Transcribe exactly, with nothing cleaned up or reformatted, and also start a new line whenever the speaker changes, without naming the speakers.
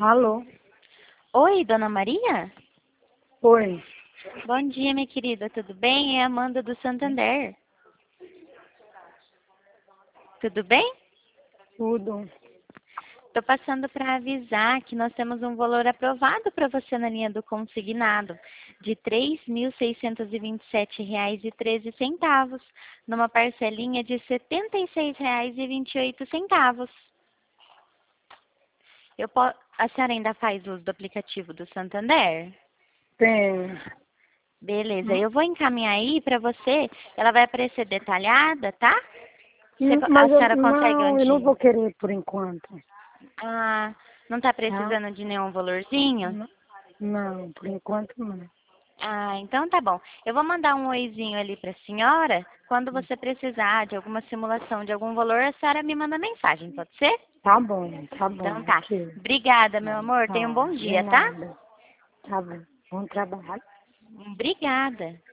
Alô?
Oi, Dona Maria?
Oi.
Bom dia, minha querida. Tudo bem? É a Amanda do Santander. Tudo bem?
Tudo.
Estou passando para avisar que nós temos um valor aprovado para você na linha do consignado de três mil seiscentos e vinte e sete reais e treze centavos, numa parcelinha de setenta e seis reais e vinte e oito centavos. Eu po... A senhora ainda faz uso do aplicativo do Santander?
Tem.
Beleza, eu vou encaminhar aí para você. Ela vai aparecer detalhada, tá? Você
Não,
co- A
mas eu
senhora consegue
não, eu não
onde?
vou querer por enquanto.
Ah, não tá
Tá?
precisando de nenhum valorzinho?
Não, não, por enquanto não.
Ah, então tá bom. Eu vou mandar um oizinho ali pra senhora. Quando você precisar de alguma simulação de algum valor, a senhora me manda mensagem, pode ser?
Tá bom, tá bom.
Então tá.
Ok.
Obrigada, meu amor. Tenha um
Tá,
bom
de
dia, tá?
nada. Tá bom. Bom trabalho.
Obrigada.